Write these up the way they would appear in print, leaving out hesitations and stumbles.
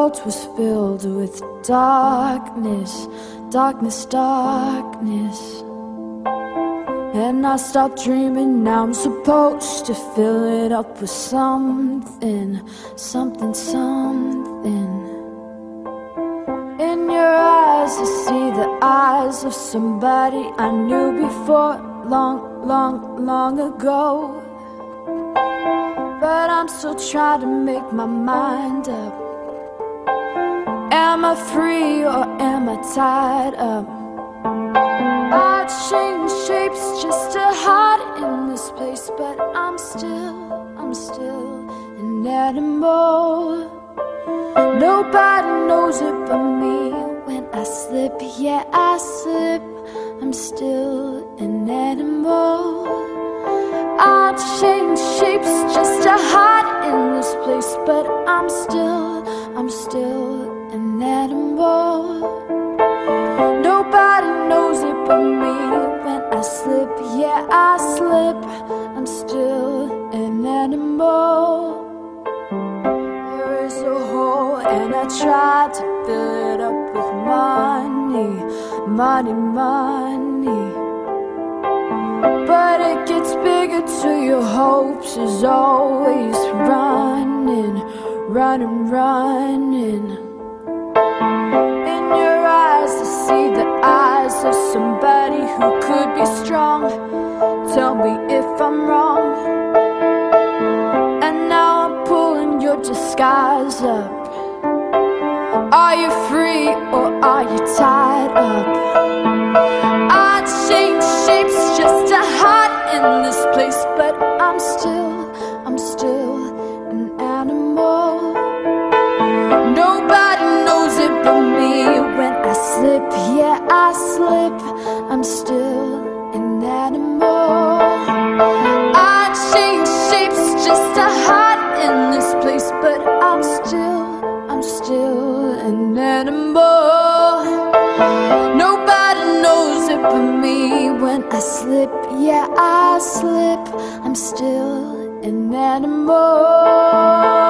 world was filled with darkness, darkness, darkness. And I stopped dreaming, now I'm supposed to fill it up with something, something, something. In your eyes I see the eyes of somebody I knew before, long, long, long ago. But I'm still trying to make my mind up. Am I free or am I tied up? I change shapes just to hide in this place, but I'm still an animal. Nobody knows it but me. When I slip, yeah, I slip, I'm still an animal. I change shapes just to hide in this place, but I'm still an animal. Nobody knows it but me. When I slip, yeah, I slip, I'm still an animal. There is a hole and I try to fill it up with money, money, money. But it gets bigger till your hopes is always running, running, running. In your eyes I see the eyes of somebody who could be strong. Tell me if I'm wrong. And now I'm pulling your disguise up. Are you free or are you tied up? I change shapes just to hide in this place, but I'm still an animal. Nobody knows it but me. When I slip, yeah, I slip, I'm still an animal. I change shapes just to hide in this place, but I'm still an animal. Nobody knows it but me. When I slip, yeah, I slip, I'm still an animal.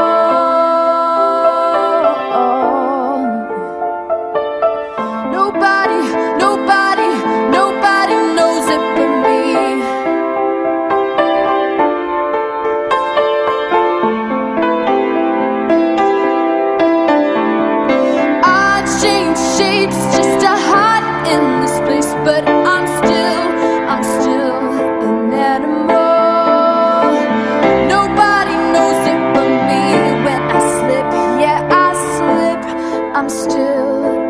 Nobody knows it but me. I change shapes just to hide in this place, but I'm still an animal. Nobody knows it but me. When I slip, yeah, I slip, I'm still